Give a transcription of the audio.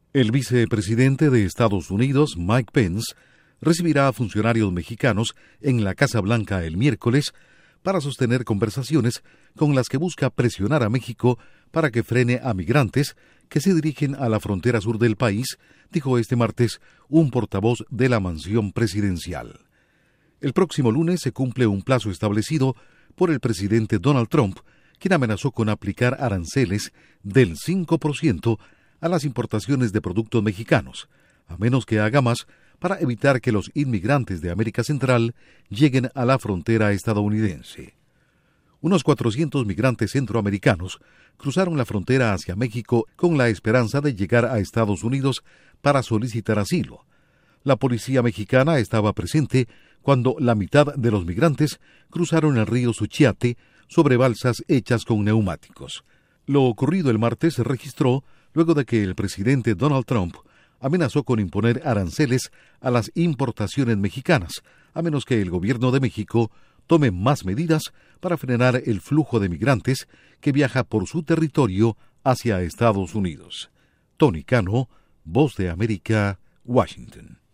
El vicepresidente de Estados Unidos, Mike Pence, recibirá a funcionarios mexicanos en la Casa Blanca el miércoles para sostener conversaciones con las que busca presionar a México para que frene a migrantes que se dirigen a la frontera sur del país, dijo este martes un portavoz de la mansión presidencial. El próximo lunes se cumple un plazo establecido por el presidente Donald Trump, quien amenazó con aplicar aranceles del 5% a las importaciones de productos mexicanos, a menos que haga más para evitar que los inmigrantes de América Central lleguen a la frontera estadounidense. Unos 400 migrantes centroamericanos cruzaron la frontera hacia México con la esperanza de llegar a Estados Unidos para solicitar asilo. La policía mexicana estaba presente cuando la mitad de los migrantes cruzaron el río Suchiate sobre balsas hechas con neumáticos. Lo ocurrido el martes se registró luego de que el presidente Donald Trump amenazó con imponer aranceles a las importaciones mexicanas, a menos que el gobierno de México tome más medidas para frenar el flujo de migrantes que viaja por su territorio hacia Estados Unidos. Tony Cano, Voz de América, Washington.